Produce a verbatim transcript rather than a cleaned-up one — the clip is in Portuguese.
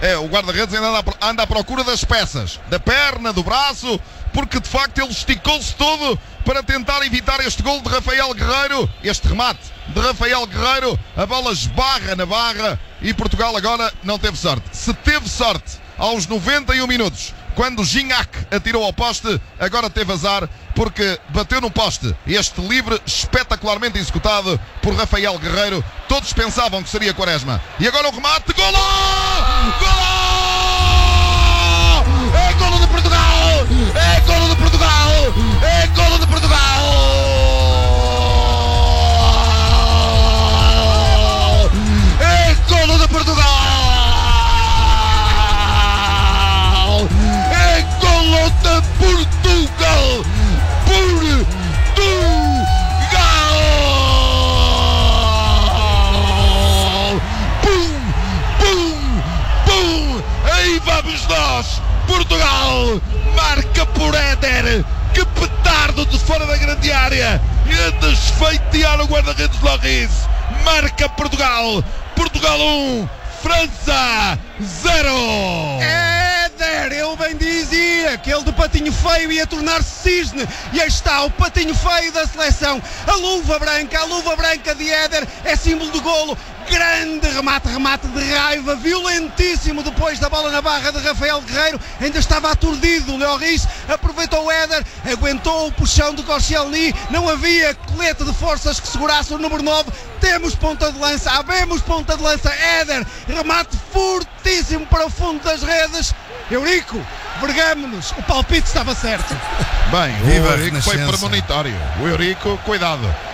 É, o guarda-redes ainda anda à, anda à procura das peças, da perna, do braço, porque de facto ele esticou-se todo para tentar evitar este gol de Rafael Guerreiro, este remate de Rafael Guerreiro. A bola esbarra na barra e Portugal agora não teve sorte. Se teve sorte aos noventa e um minutos, quando Gignac atirou ao poste, agora teve azar porque bateu no poste. Este livre espetacularmente executado por Rafael Guerreiro. Todos pensavam que seria Quaresma. E agora o remate, golo! Golo! É golo de Portugal! É golo de Portugal! É golo de Portugal! É golo de Portugal! É golo de Portugal! Portugal! Pum! Pum! Pum! Aí vamos nós! Portugal marca por Éder. Que petardo de fora da grande área! E a desfeitear o guarda-redes Lloris. Marca Portugal! Portugal um, França zero! Éder, eu bem dizia que ele de patinho feio ia tornar-se cisne. E aí está o patinho feio da seleção. A luva branca, a luva branca de Éder é símbolo de golo. Grande remate, remate de raiva, violentíssimo depois da bola na barra de Rafael Guerreiro. Ainda estava aturdido, Lloris aproveitou o Éder, aguentou o puxão de Koscielny. Não havia colete de forças que segurasse o número nove. Temos ponta de lança, habemos ponta de lança. Éder, remate fortíssimo para o fundo das redes. Eurico, vergamo-nos, o palpite estava certo. Bem, o Viva a Eurico foi Renascença. premonitório. O Eurico, cuidado.